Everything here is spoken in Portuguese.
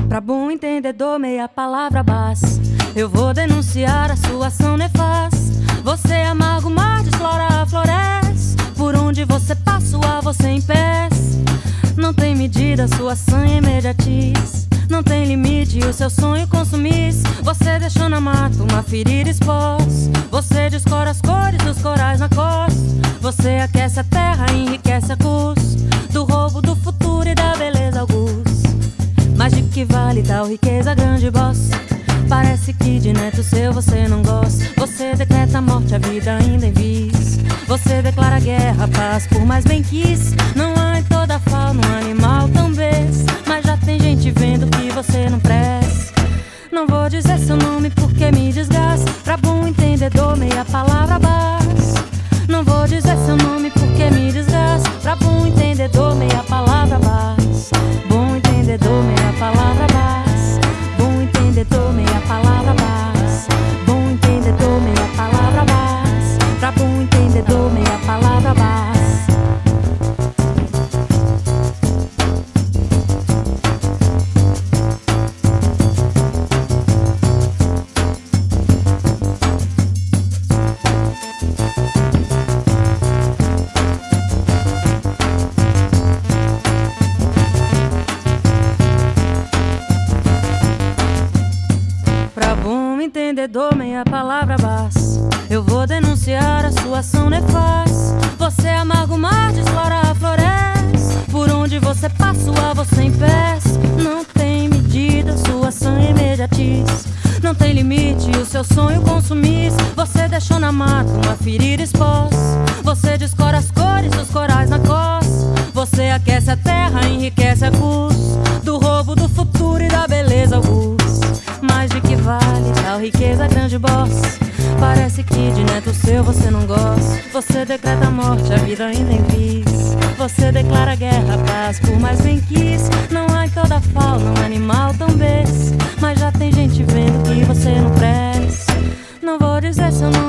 Pra bom entendedor, meia palavra basta. Eu vou denunciar a sua ação nefasta. Você amarga o mar, desflora a floresta. Por onde você passa, a você impeça. Não tem medida, sua ação é imediatiz. Não tem limite, o seu sonho consumisse. Você deixou na mata uma ferida exposta. Você descora as cores dos corais na costa. Você aquece a terra e enriquece a custo do roubo do futuro e da beleza augusta. Mas de que vale tal riqueza, grande bossa? Parece que de neto seu você não gosta. Você decreta a morte, a vida ainda em vice. Você declara guerra, a paz, por mais bem quis. Não há em toda a fauna um animal tão besta. Mas já tem gente vendo que você não presta. Não vou dizer seu nome porque me desgasta. Pra bom entendedor, meia palavra basta. Não vou dizer seu nome porque me desgasta. Pra bom entendedor, meia palavra basta. Bom entendedor, meia palavra basta. Bom entendedor, meia palavra basta. Bom entendedor, meia palavra basta. Pra bom entendedor, meia palavra basta. Entendedor, meia palavra basta. Eu vou denunciar a sua ação nefasta. Você amarga o mar, desflora a floresta. Por onde você passa, a você impeça. Não tem medida, sua ação é imediatiz. Não tem limite, o seu sonho consumisse. Você deixou na mata uma ferida exposta. Você descora as cores dos corais na costa. Você aquece a terra, enriquece a custo do roubo do futuro e da beleza augusta. Mas de que vale tal riqueza, grande bossa? Parece que de neto seu você não gosta. Você decreta a morte, a vida ainda em vice. Você declara guerra, a paz, por mais bem quis. Não há em toda a fauna um animal tão besta. Mas já tem gente vendo que você não presta. Não vou dizer seu nome